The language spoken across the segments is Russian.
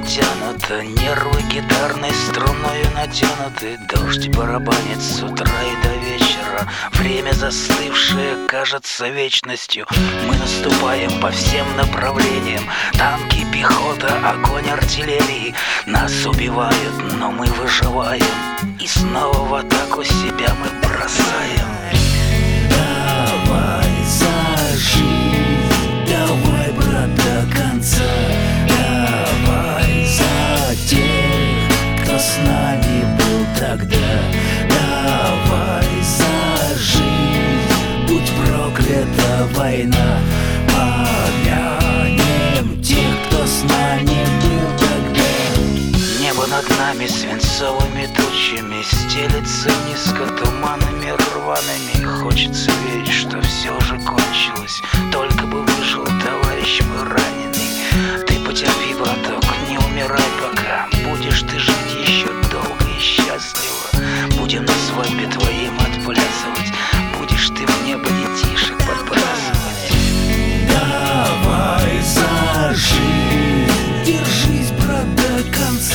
натянуто, нервы гитарной струною натянуты. Дождь барабанит с утра и до вечера. Время застывшее кажется вечностью. Мы наступаем по всем направлениям. Танки, пехота, огонь артиллерии. Нас убивают, но мы выживаем. И снова в атаку себя мы бросаем. Давай за жизнь, давай, брат, до конца. Давай за тех, кто с нами был тогда. Давай за жизнь, будь проклята война. Помянем тех, кто с нами был тогда. Небо над нами свинцовыми тучами стелется низко туманами рваными. Хочется верить, что все уже кончилось. Только бы выжил товарищ мой раненый. Ты потерпи, браток, не умирай пока. Будешь ты жить еще долго и счастливо. Будем на свадьбе твоим отплясывать. Будешь ты в небо детишек подбрасывать. Давай за жизнь, держись, брат, до конца.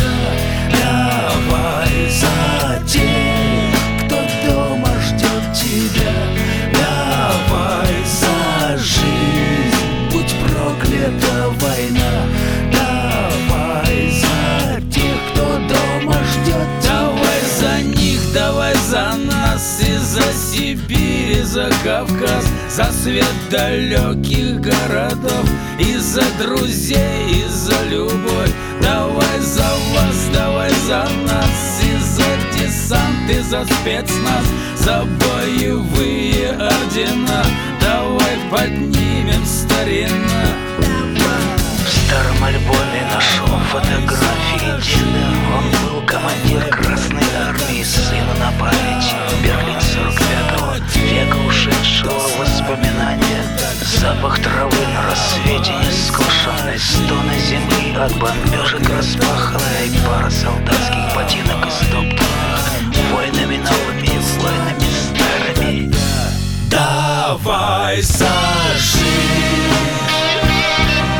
Давай за тех, кто дома ждет тебя. Давай за жизнь, будь проклята война. Давай за тех, кто дома ждет тебя. Давай за них, давай за нас. И за Сибирь, и за Кавказ, за свет далеких городов. И за друзей, и за любовь. Давай за вас, давай за нас. И за десант, и за спецназ, за боевые ордена. Давай поднимем, старина. В старом альбоме нашел фотографии деда. Он был командир Красной Армии, сыну на память. Берлин 45-го века ушедшего в воспоминания. Запах травы на рассвете нескошенной, стоны земли от бомбежек распаханной. Пара солдатских ботинок истоптанных войнами новыми, войнами старыми. Давай за жизнь.